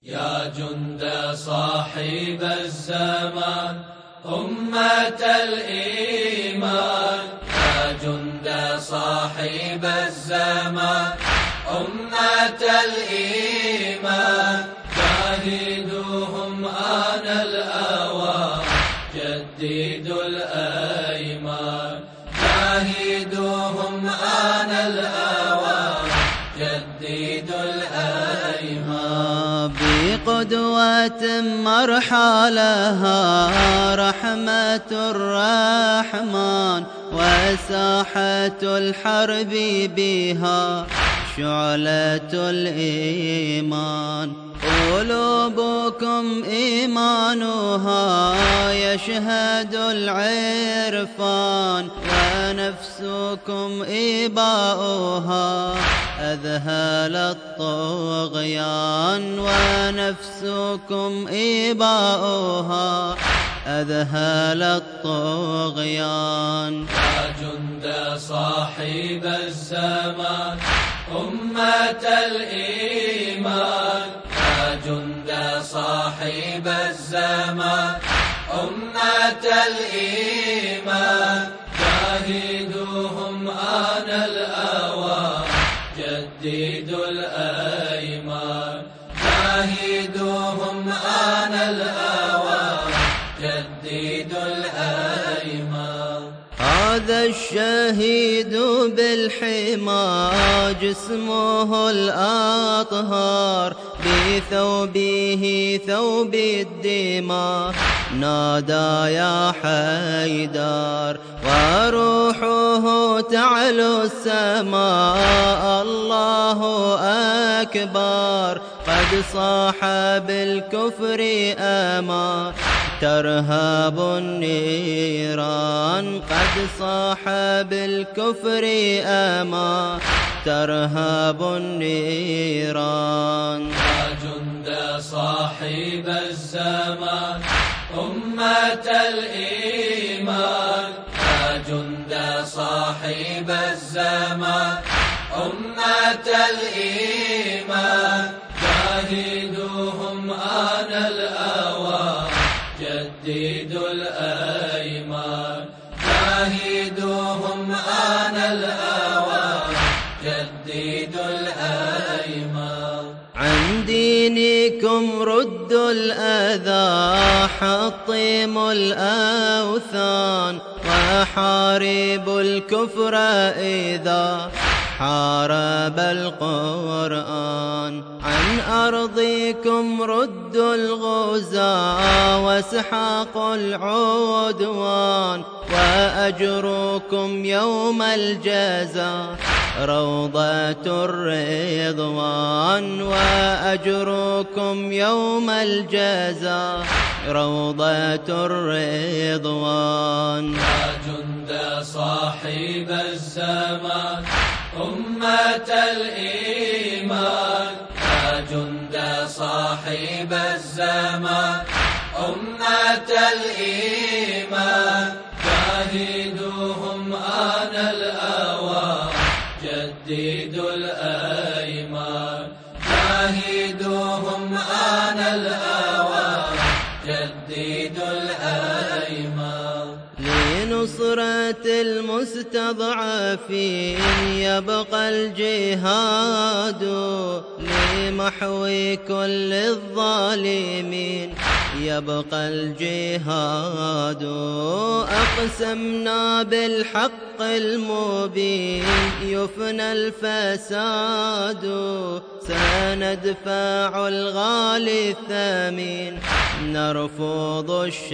يا جند صاحب الزمان أمة الإيمان، يا جند صاحب الزمان أمة الإيمان، جاهدوهم آن الأوان جددوا الأيمان، جاهدوهم آن الأوان جددوا الأيمان. بقدوة مرحلها رحمة الرحمن، وساحة الحرب بها شعلة الإيمان، قلوبكم إيمانها يشهد العرفان، ونفسكم إباؤها أذهل الطغيان، ونفسكم إباؤها أذهل الطغيان. يا جند صاحب الزمان أمة الإيمان، يا جند صاحب الزمان أمة الإيمان، جاهدوهم آن الأوان جددوا الأيمان، جاهدوهم آن الأوان جددوا الأيمان. هذا الشهيد بالحمى جسمه الأطهار، بثوبه ثوب الدماء نادى يا حيدر، وروحه تعلو السماء الله أكبر، قد صاح بالكفر أما ترهب النيران، قد صاح بالكفر أما ترهب النيران. يا جند صاحب الزمان أمة الإيمان، يا جند صاحب الزمان أمة الإيمان، جاهدوهم آن الأوان جددوا الأيمان، جاهدوهم آن الأوان جددوا الأيمان. عن دينكم ردوا الأذى حطموا الأوثان، وحاربوا الكفر إذا حارب القرآن. عن أرضكم ردوا الغزاة واسحقوا العدوان، وأجركم يوم الجزاء روضة الرضوان، وأجركم يوم الجزاء روضة الرضوان. يا جند صاحب الزمان أمة الإيمان، يا جند صاحب الزمان أمة الإيمان، جاهدوهم آن الأوان جددوا الأيمان، جاهدوهم آن الأوان جددوا الأيمان. لنصرة المستضعفين يبقى الجهاد، لمحو كل الظالمين يبقى الجهاد. أقسمنا بالحق المبين يفنى الفساد، سندفع الغالي الثمين نرفض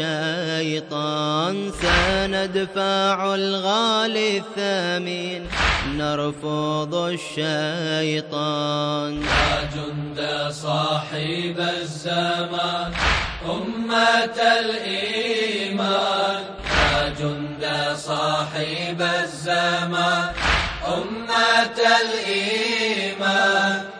الشيطان، سندفع الغالي الثمين نرفض الشيطان. يا جند صاحب الزمان أمة الإيمان، يا جند صاحب الزمان أمة الإيمان،